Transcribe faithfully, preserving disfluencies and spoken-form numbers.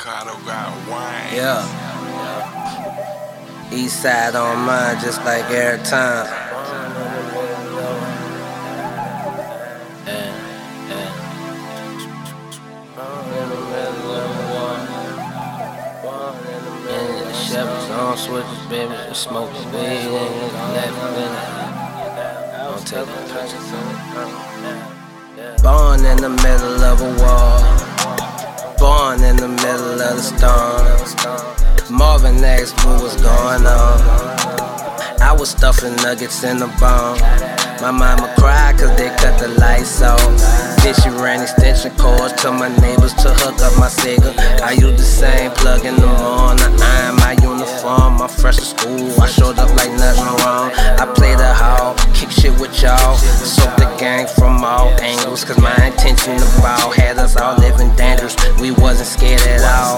Cardo got wine. Yeah. East side on mine, just like every time. Yeah, yeah. And the Chevys on switches, baby. We smoke the weed and left minute. Don't take no pictures. Born in the middle of a war. Born in the middle of the storm. Marvin asked what was going on. I was stuffing nuggets in the bone. My mama cried cause they cut the lights off. Then she ran extension cords to my neighbors to hook up my Sega. I used the same plug in the morning. I ironed my uniform, I'm fresh to school. I showed up like nothing wrong. I played a hall, kick shit with y'all. Soaked the gang from all angles, cause my intention to ball had us all living dangerous. We wasn't scared at all.